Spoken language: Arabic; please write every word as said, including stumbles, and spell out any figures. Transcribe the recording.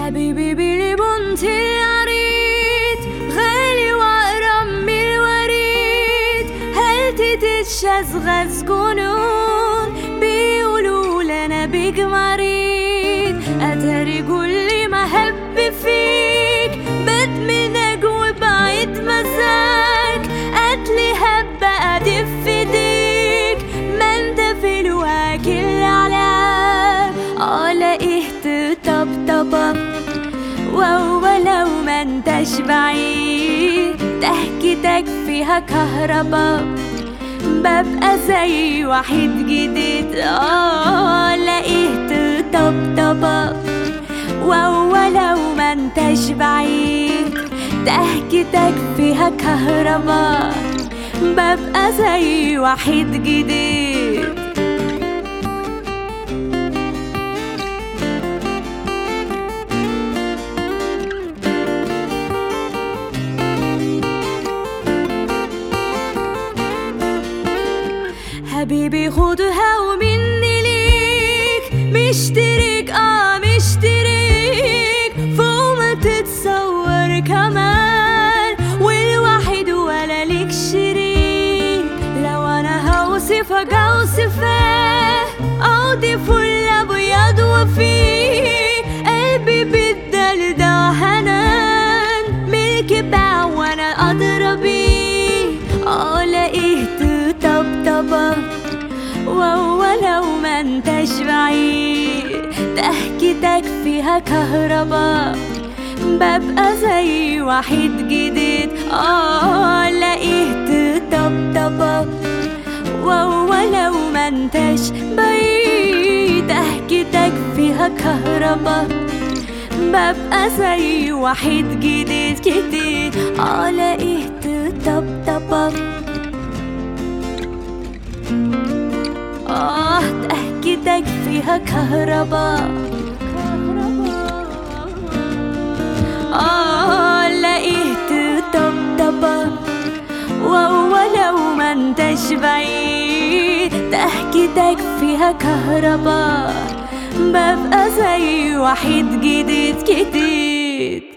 حبيبي بلي بنت العريض غالي وأقرب من الوريد، هل تتشغز جنون بيقولوا لنا بيك مريض، أتاري كل ما هب فيك بات منك وبعيد مزاج، قتلي هب أدف في ديك ما انت في الواكل العلام. اه لقيت طبطبة وهو لو ما انتش بعيد ضحكتك فيها كهربا، ببقى زي واحد جديد. اه لقيت طبطبة وهو لو ما انتش بعيد ضحكتك فيها كهربا، ببقى زي واحد جديد. حبيبي خدها ومني ليك مشترك اه مشترك فوق ما تتصور كمان، والواحد ولا ليك شريك. لو انا هوصفك اوصفك اودي فل ابيض وفيه قلبي بالدلدع حنان ملك باع وانا ادرى بيه. اه لقيت طبطبة وهو لو ما انتش بعيد ضحكتك فيها كهربا، ببقى زي واحد جديد. اه لقيت طبطبة وهو لو ما انتش بعيد ضحكتك فيها كهربا، ببقى زي واحد جديد جديد. اه لقيت طبطبة آه ضحكتك فيها كهربا، آه لقيت طبطبة وهو لو ما انتش بعيد ضحكتك فيها كهربا، ببقى زي واحد جديد جديد.